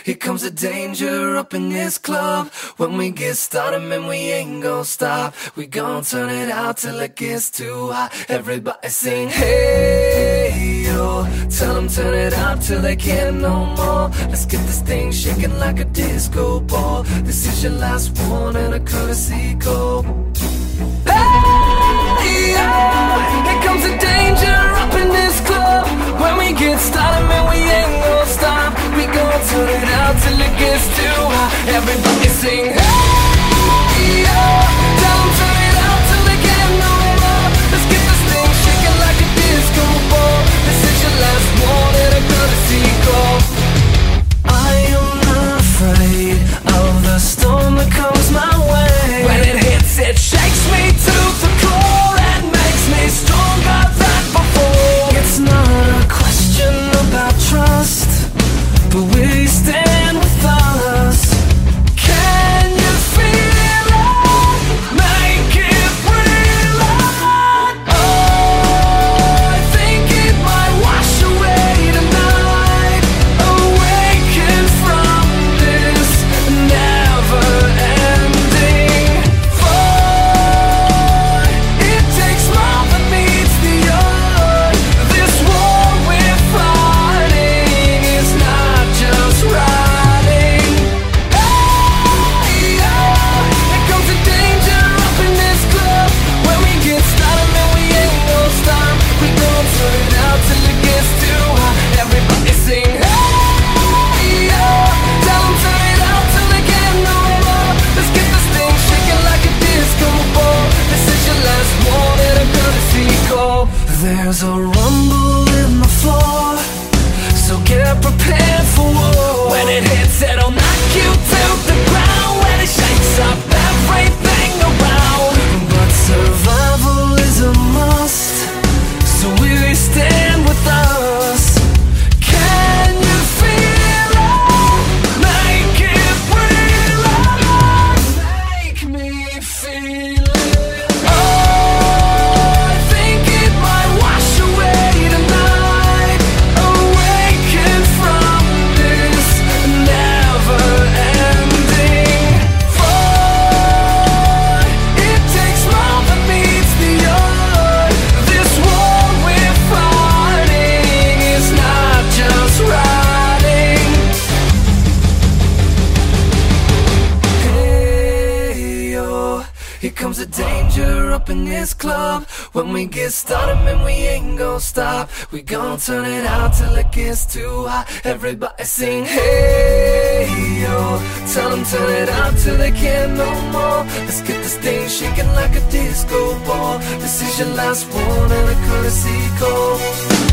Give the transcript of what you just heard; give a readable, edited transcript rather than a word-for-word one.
here comes the danger up in this club. When we get started, man, we ain't gon' stop. We gon' turn it out till it gets too hot. Everybody sing, hey, yo. Tell them turn it up till they can't no more. Let's get this thing shaking like a disco ball. This is your last one and a courtesy call. Hey, yo. Here comes the danger up in this club. When we get started, man, we ain't gon' stop. We gon' turn it out till it gets too hot. Everybody sing, hey, yo. Tell them turn it out till they can't no more. Let's get this thing shaking like a disco ball. This is your last one and a courtesy call. I am not afraid of the storm that comes my way. When it hits, it shakes me to the core and makes me stronger than before. It's not a question about trust, but we stand with us. Can you feel it? Make it real. Oh, I think it might wash away tonight. Awaken from this never-ending fight. It takes more than meets the eye. This war we're fighting is not just riding. Hey, yeah. Here comes the danger up in this club. When we get started, man, we ain't gon' stop. We gon' turn it out till it gets too hot. Everybody sing, hey, yeah. Tell them turn it out till they can't no more. Let's get this thing shaking like a disco ball. This is your last one and a courtesy call. There's a rumble in the floor, so get prepared for war. When it hits, it'll knock you to the ground. When it shakes up everything around. But survival is a must, so we stand with us. Can you feel it? Make it real. Make me feel it. Oh, I think it might wash away tonight. Awaken from this never-ending fight. It takes more than meets the eye. This war we're fighting is not just riding. Hey, yo. Here comes the danger up in this club. When we get started, man, we ain't gon' stop. We gon' turn it out till it gets too hot. Everybody sing, hey, yo. Tell them turn it out till they can't no more. Let's get this thing shaking like a disco ball. This is your last one and a courtesy call.